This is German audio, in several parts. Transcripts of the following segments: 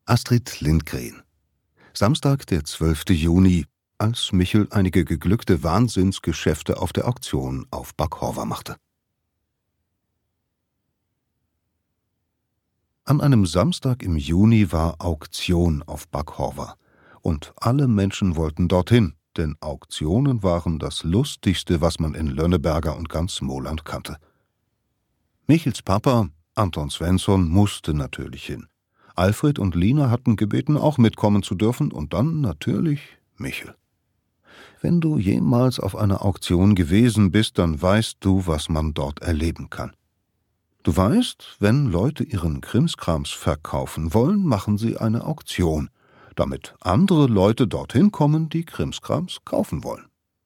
Astrid Lindgren. Samstag, der 12. Juni, als Michel einige geglückte Wahnsinnsgeschäfte auf der Auktion auf Baghorver machte. An einem Samstag im Juni war Auktion auf Baghorver. Und alle Menschen wollten dorthin, denn Auktionen waren das Lustigste, was man in Lönneberger und ganz Småland kannte. Michels Papa, Anton Svensson, musste natürlich hin. Alfred und Lina hatten gebeten, auch mitkommen zu dürfen, und dann natürlich Michel. Wenn du jemals auf einer Auktion gewesen bist, dann weißt du, was man dort erleben kann. Du weißt, wenn Leute ihren Krimskrams verkaufen wollen, machen sie eine Auktion, damit andere Leute dorthin kommen, die Krimskrams kaufen wollen.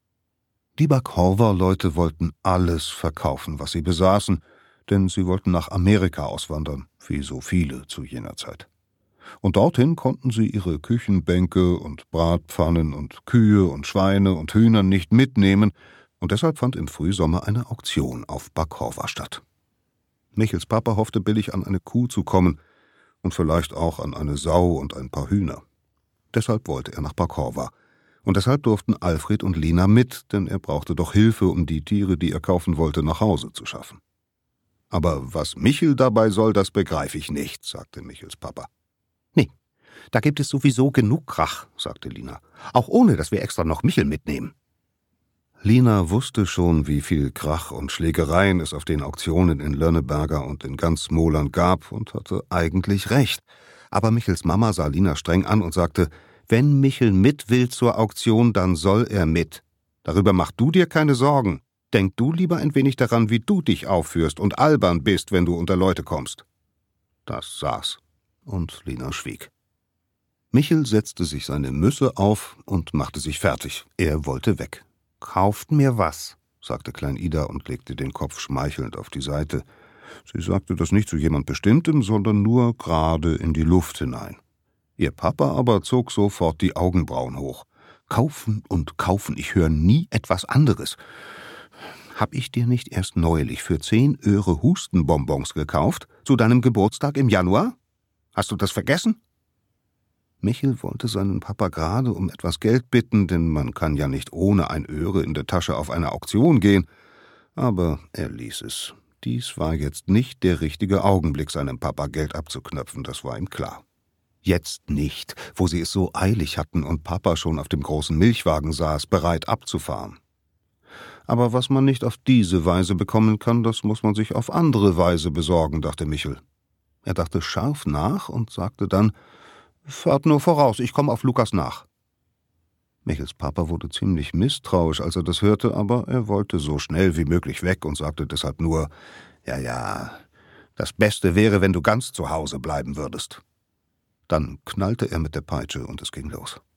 Die Baghorver-Leute wollten alles verkaufen, was sie besaßen, denn sie wollten nach Amerika auswandern, wie so viele zu jener Zeit. Und dorthin konnten sie ihre Küchenbänke und Bratpfannen und Kühe und Schweine und Hühner nicht mitnehmen, und deshalb fand im Frühsommer eine Auktion auf Baghorver statt. Michels Papa hoffte billig an eine Kuh zu kommen und vielleicht auch an eine Sau und ein paar Hühner. Deshalb wollte er nach Baghorver. Und deshalb durften Alfred und Lina mit, denn er brauchte doch Hilfe, um die Tiere, die er kaufen wollte, nach Hause zu schaffen. »Aber was Michel dabei soll, das begreife ich nicht«, sagte Michels Papa. »Nee, da gibt es sowieso genug Krach«, sagte Lina, »auch ohne, dass wir extra noch Michel mitnehmen.« Lina wusste schon, wie viel Krach und Schlägereien es auf den Auktionen in Lönneberger und in ganz Småland gab, und hatte eigentlich recht. Aber Michels Mama sah Lina streng an und sagte, »Wenn Michel mit will zur Auktion, dann soll er mit. Darüber mach du dir keine Sorgen. Denk du lieber ein wenig daran, wie du dich aufführst und albern bist, wenn du unter Leute kommst.« Das saß, und Lina schwieg. Michel setzte sich seine Mütze auf und machte sich fertig. Er wollte weg. »Kauft mir was«, sagte Klein Ida und legte den Kopf schmeichelnd auf die Seite. Sie sagte das nicht zu jemand Bestimmtem, sondern nur gerade in die Luft hinein. Ihr Papa aber zog sofort die Augenbrauen hoch. »Kaufen und kaufen, ich höre nie etwas anderes. Hab ich dir nicht erst neulich für 10 Öre Hustenbonbons gekauft, zu deinem Geburtstag im Januar? Hast du das vergessen?« Michel wollte seinen Papa gerade um etwas Geld bitten, denn man kann ja nicht ohne 1 Öre in der Tasche auf eine Auktion gehen. Aber er ließ es. Dies war jetzt nicht der richtige Augenblick, seinem Papa Geld abzuknöpfen, das war ihm klar. Jetzt nicht, wo sie es so eilig hatten und Papa schon auf dem großen Milchwagen saß, bereit abzufahren. Aber was man nicht auf diese Weise bekommen kann, das muss man sich auf andere Weise besorgen, dachte Michel. Er dachte scharf nach und sagte dann, »Fahrt nur voraus, ich komme auf Lukas nach.« Michels Papa wurde ziemlich misstrauisch, als er das hörte, aber er wollte so schnell wie möglich weg und sagte deshalb nur, »Ja, das Beste wäre, wenn du ganz zu Hause bleiben würdest.« Dann knallte er mit der Peitsche und es ging los.